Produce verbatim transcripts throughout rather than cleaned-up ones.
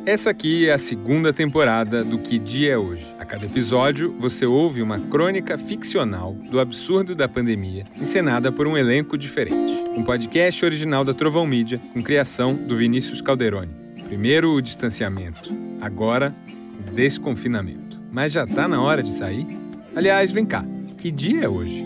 Essa aqui é a segunda temporada do Que Dia é Hoje. A cada episódio, você ouve uma crônica ficcional do absurdo da pandemia, encenada por um elenco diferente. Um podcast original da Trovão Mídia, com criação do Vinícius Calderoni. Primeiro o distanciamento, agora o desconfinamento. Mas já tá na hora de sair? Aliás, vem cá, que dia é hoje?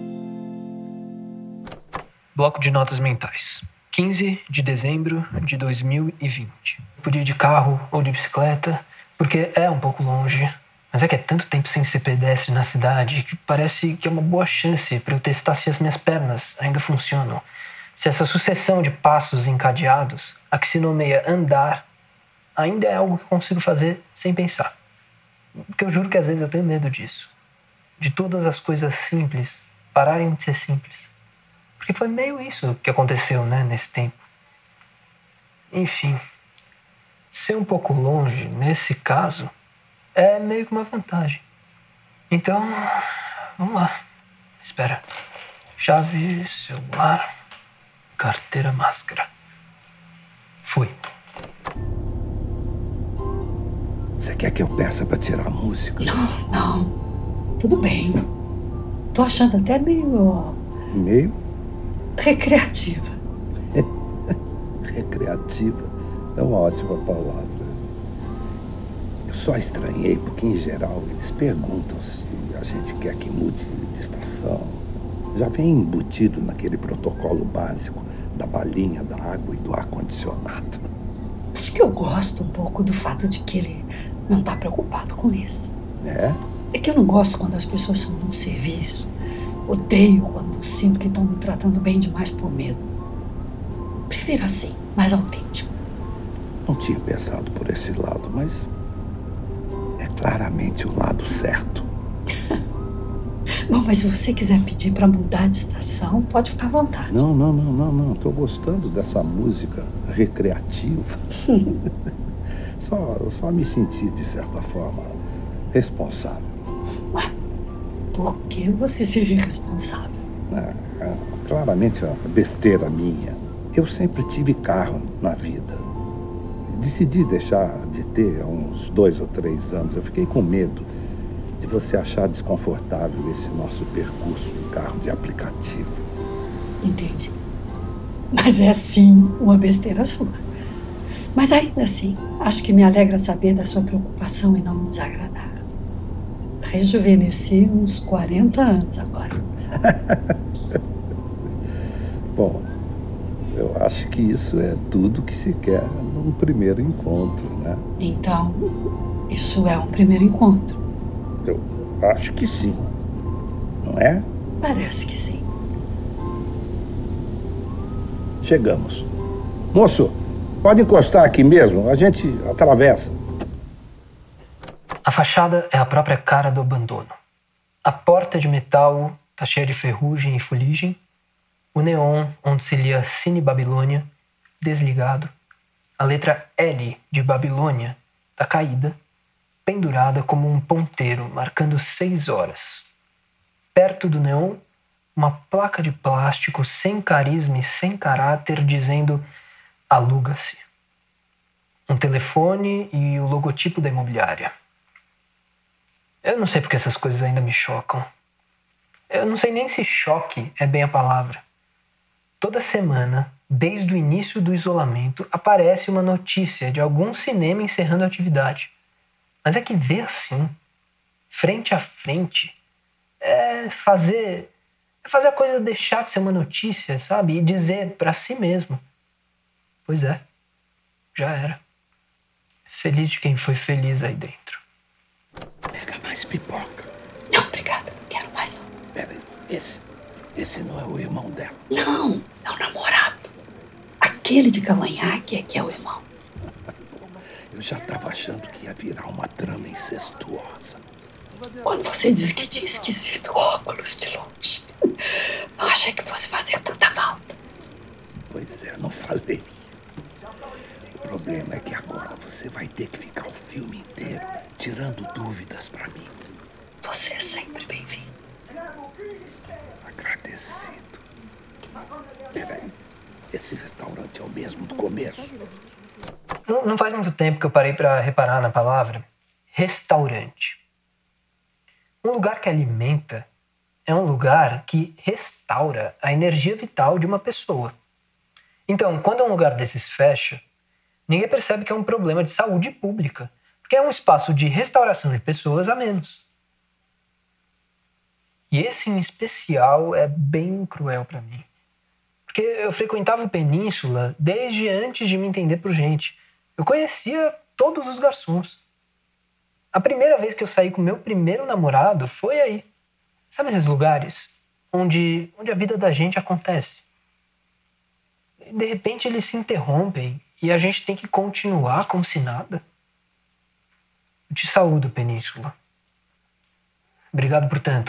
Bloco de notas mentais. quinze de dezembro de dois mil e vinte. Podia ir de carro ou de bicicleta, porque é um pouco longe, mas é que é tanto tempo sem ser pedestre na cidade que parece que é uma boa chance para eu testar se as minhas pernas ainda funcionam. Se essa sucessão de passos encadeados, a que se nomeia andar, ainda é algo que consigo fazer sem pensar. Porque eu juro que às vezes eu tenho medo disso. De todas as coisas simples pararem de ser simples. Porque foi meio isso que aconteceu, né, nesse tempo. Enfim, ser um pouco longe, nesse caso, é meio que uma vantagem. Então, vamos lá. Espera. Chave, celular, carteira, máscara. Fui. Você quer que eu peça pra tirar a música? Não, não. Tudo bem. Tô achando até meio... Meio? Recreativa. Recreativa é uma ótima palavra. Eu só estranhei porque, em geral, eles perguntam se a gente quer que mude de estação. Já vem embutido naquele protocolo básico da balinha, da água e do ar-condicionado. Acho que eu gosto um pouco do fato de que ele não tá preocupado com isso. É? É que eu não gosto quando as pessoas são muito serviço. Odeio quando sinto que estão me tratando bem demais por medo. Prefiro assim, mais autêntico. Não tinha pensado por esse lado, mas é claramente o lado certo. Bom, mas se você quiser pedir para mudar de estação, pode ficar à vontade. Não, não, não, não, não. Tô gostando dessa música recreativa. só, só me senti, de certa forma, responsável. Ué? Por que você seria responsável? Ah, ah, claramente é uma besteira minha. Eu sempre tive carro na vida. Decidi deixar de ter há uns dois ou três anos. Eu fiquei com medo de você achar desconfortável esse nosso percurso em carro de aplicativo. Entendi. Mas é sim uma besteira sua. Mas ainda assim, acho que me alegra saber da sua preocupação em não me desagradar. Rejuvenesci uns quarenta anos agora. Bom, eu acho que isso é tudo que se quer num primeiro encontro, né? Então, isso é um primeiro encontro? Eu acho que sim, não é? Parece que sim. Chegamos. Moço, pode encostar aqui mesmo, a gente atravessa. A fachada é a própria cara do abandono. A porta de metal está cheia de ferrugem e fuligem. O neon, onde se lia Cine Babilônia, desligado. A letra L de Babilônia está caída, pendurada como um ponteiro, marcando seis horas. Perto do neon, uma placa de plástico sem carisma e sem caráter dizendo aluga-se. Um telefone e o logotipo da imobiliária. Eu não sei porque essas coisas ainda me chocam. Eu não sei nem se choque é bem a palavra. Toda semana, desde o início do isolamento, aparece uma notícia de algum cinema encerrando a atividade. Mas é que ver assim, frente a frente, é fazer, é fazer a coisa deixar de ser uma notícia, sabe? E dizer pra si mesmo. Pois é, já era. Feliz de quem foi feliz aí dentro. Pega mais pipoca. Não, obrigada. Quero mais. Pera, esse, esse não é o irmão dela. Não, é o namorado. Aquele de cavanhaque é que é o irmão. Eu já estava achando que ia virar uma trama incestuosa. Quando você disse que tinha esquecido óculos de longe, não achei que fosse fazer tanta falta. Pois é, não falei. O problema é que agora você vai ter que ficar o filme inteiro tirando dúvidas pra mim. Você é sempre bem-vindo. Agradecido. Peraí, esse restaurante é o mesmo do começo? Não, não faz muito tempo que eu parei para reparar na palavra restaurante. Um lugar que alimenta é um lugar que restaura a energia vital de uma pessoa. Então, quando um lugar desses fecha, ninguém percebe que é um problema de saúde pública, porque é um espaço de restauração de pessoas a menos. E esse em especial é bem cruel para mim. Porque eu frequentava o Península desde antes de me entender por gente. Eu conhecia todos os garçons. A primeira vez que eu saí com meu primeiro namorado foi aí. Sabe esses lugares onde, onde a vida da gente acontece? De repente eles se interrompem e a gente tem que continuar como se nada. Eu te saúdo, Península. Obrigado por tanto.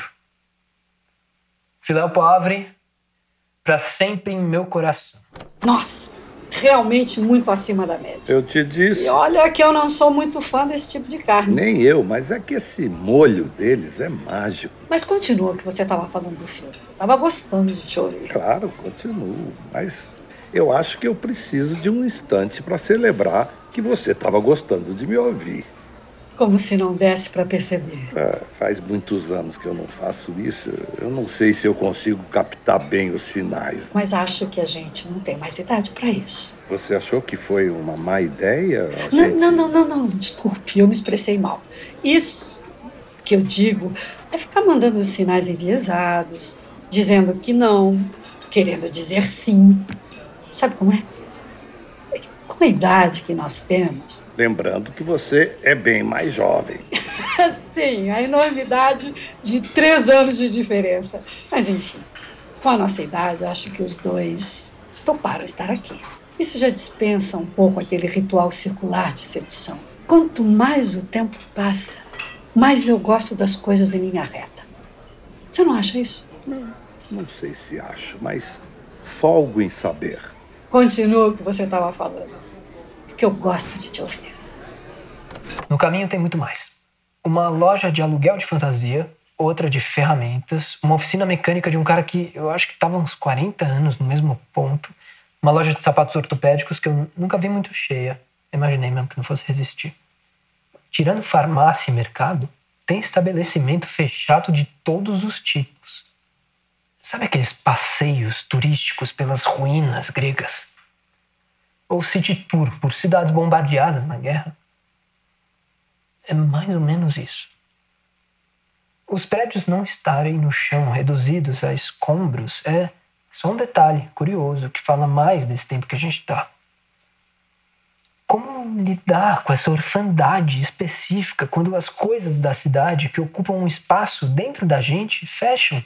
Filéu Poivre, para sempre em meu coração. Nossa, realmente muito acima da média. Eu te disse. E olha que eu não sou muito fã desse tipo de carne. Nem eu, mas é que esse molho deles é mágico. Mas continua o que você estava falando do filme. Eu tava gostando de te ouvir. Claro, continuo, mas eu acho que eu preciso de um instante para celebrar que você estava gostando de me ouvir. Como se não desse para perceber. Ah, faz muitos anos que eu não faço isso. Eu não sei se eu consigo captar bem os sinais. Mas acho que a gente não tem mais idade para isso. Você achou que foi uma má ideia? A Não, gente... não, não, não, não. Desculpe, eu me expressei mal. Isso que eu digo é ficar mandando os sinais enviesados, dizendo que não, querendo dizer sim. Sabe como é? É que com a idade que nós temos... Lembrando que você é bem mais jovem. Sim, a enormidade de três anos de diferença. Mas, enfim, com a nossa idade, eu acho que os dois toparam estar aqui. Isso já dispensa um pouco aquele ritual circular de sedução. Quanto mais o tempo passa, mais eu gosto das coisas em linha reta. Você não acha isso? Não, não sei se acho, mas folgo em saber. Continua o que você estava falando. Que eu gosto de te ouvir. No caminho tem muito mais. Uma loja de aluguel de fantasia, outra de ferramentas, uma oficina mecânica de um cara que eu acho que estava uns quarenta anos no mesmo ponto, uma loja de sapatos ortopédicos que eu nunca vi muito cheia. Imaginei mesmo que não fosse resistir. Tirando farmácia e mercado, tem estabelecimento fechado de todos os tipos. Sabe aqueles passeios turísticos pelas ruínas gregas? Ou city tour por cidades bombardeadas na guerra? É mais ou menos isso. Os prédios não estarem no chão, reduzidos a escombros, é só um detalhe curioso que fala mais desse tempo que a gente está. Como lidar com essa orfandade específica quando as coisas da cidade que ocupam um espaço dentro da gente fecham?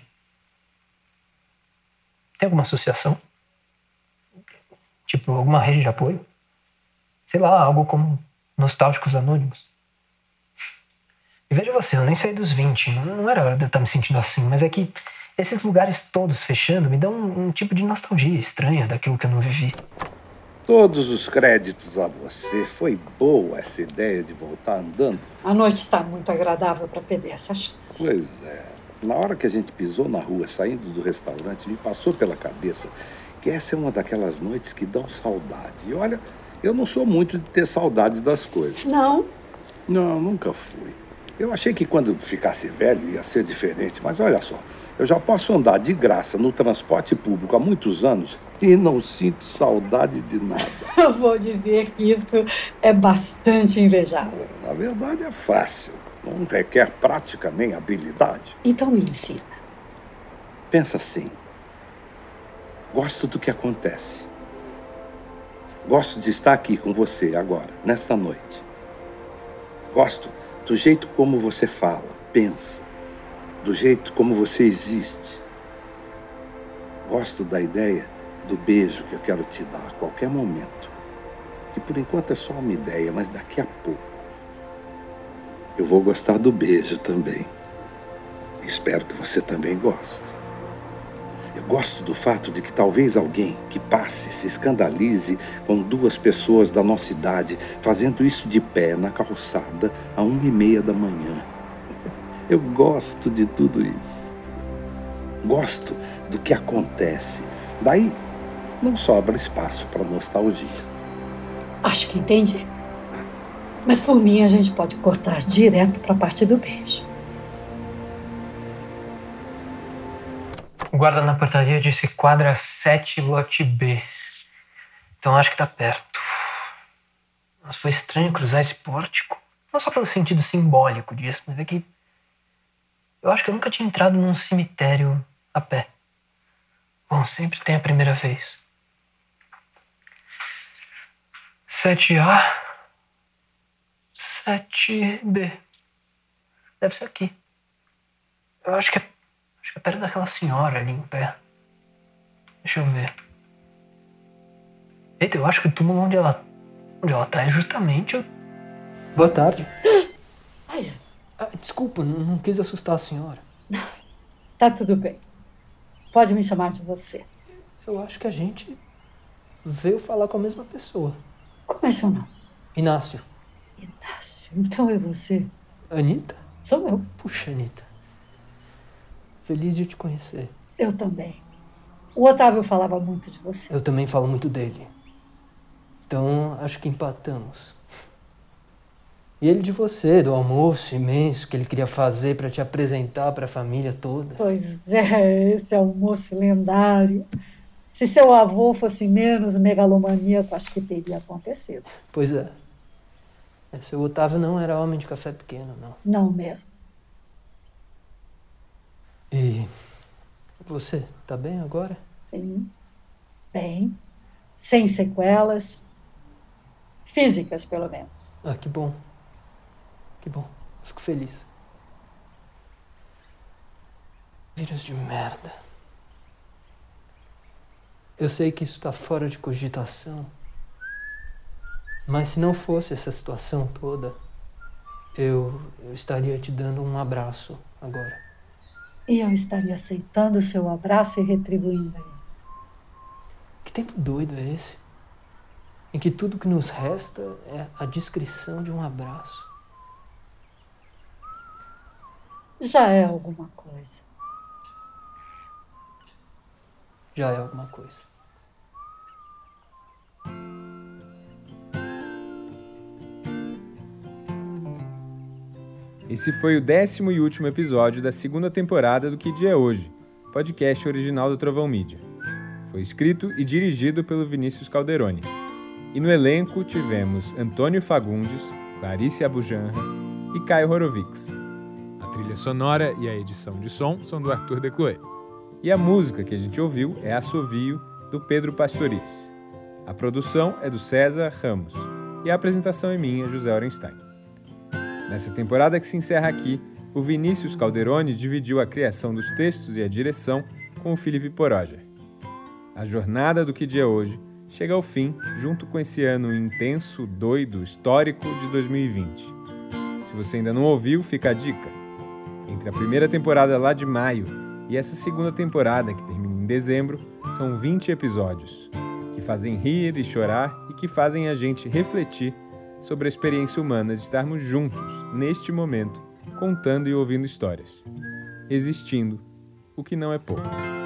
Tem alguma associação? Tipo, alguma rede de apoio? Sei lá, algo como Nostálgicos Anônimos. E veja você, eu nem saí dos vinte, não era hora de eu estar me sentindo assim, mas é que esses lugares todos fechando me dão um, um tipo de nostalgia estranha daquilo que eu não vivi. Todos os créditos a você. Foi boa essa ideia de voltar andando? A noite está muito agradável para perder essa chance. Pois é. Na hora que a gente pisou na rua, saindo do restaurante, me passou pela cabeça que essa é uma daquelas noites que dão saudade. E olha, eu não sou muito de ter saudades das coisas. Não? Não, nunca fui. Eu achei que quando ficasse velho ia ser diferente, mas olha só, eu já posso andar de graça no transporte público há muitos anos e não sinto saudade de nada. Eu vou dizer que isso é bastante invejável. Na verdade é fácil, não requer prática nem habilidade. Então me ensina. Pensa assim. Gosto do que acontece. Gosto de estar aqui com você agora, nesta noite. Gosto do jeito como você fala, pensa, do jeito como você existe. Gosto da ideia do beijo que eu quero te dar a qualquer momento, que por enquanto é só uma ideia, mas daqui a pouco eu vou gostar do beijo também. Espero que você também goste. Eu gosto do fato de que talvez alguém que passe se escandalize com duas pessoas da nossa idade fazendo isso de pé na calçada a uma e meia da manhã. Eu gosto de tudo isso. Gosto do que acontece. Daí não sobra espaço para nostalgia. Acho que entendi. Mas por mim a gente pode cortar direto para a parte do beijo. O guarda na portaria disse quadra sete, lote B. Então acho que tá perto. Mas foi estranho cruzar esse pórtico. Não só pelo sentido simbólico disso, mas é que eu acho que eu nunca tinha entrado num cemitério a pé. Bom, sempre tem a primeira vez. sete A, sete B. Deve ser aqui. Eu acho que é, acho que é perto daquela senhora ali em pé. Deixa eu ver. Eita, eu acho que o túmulo onde ela, onde ela tá é justamente o... Boa tarde. Ai, Ah, desculpa, não, não quis assustar a senhora. tá tudo bem. Pode me chamar de você. Eu acho que a gente veio falar com a mesma pessoa. Como é seu nome? Inácio. Inácio. Então é você. Anitta? Sou eu. Puxa, Anitta. Feliz de te conhecer. Eu também. O Otávio falava muito de você. Eu também falo muito dele. Então, acho que empatamos. E ele de você, do almoço imenso que ele queria fazer para te apresentar para a família toda. Pois é, esse almoço lendário. Se seu avô fosse menos megalomaníaco, acho que teria acontecido. Pois é. Seu Otávio não era homem de café pequeno, não. Não mesmo. E você, tá bem agora? Sim. Bem. Sem sequelas. Físicas, pelo menos. Ah, que bom. Que bom. Fico feliz. Vírus de merda. Eu sei que isso tá fora de cogitação. Mas se não fosse essa situação toda, eu, eu estaria te dando um abraço agora. E eu estaria aceitando o seu abraço e retribuindo ele. Que tempo doido é esse? Em que tudo que nos resta é a descrição de um abraço. Já é alguma coisa. Já é alguma coisa. Esse foi o décimo e último episódio da segunda temporada do Que Dia é Hoje, podcast original do Trovão Mídia. Foi escrito e dirigido pelo Vinícius Calderoni. E no elenco tivemos Antônio Fagundes, Clarice Abujanra e Caio Horovics. A trilha sonora e a edição de som são do Arthur Decloé. E a música que a gente ouviu é Assovio, do Pedro Pastoriz. A produção é do César Ramos. E a apresentação é minha, José Orenstein. Nessa temporada que se encerra aqui, o Vinícius Calderoni dividiu a criação dos textos e a direção com o Felipe Poroger. A jornada do Que Dia é Hoje chega ao fim junto com esse ano intenso, doido, histórico de dois mil e vinte. Se você ainda não ouviu, fica a dica. Entre a primeira temporada lá de maio e essa segunda temporada, que termina em dezembro, são vinte episódios, que fazem rir e chorar e que fazem a gente refletir sobre a experiência humana de estarmos juntos, neste momento, contando e ouvindo histórias. Existindo, o que não é pouco.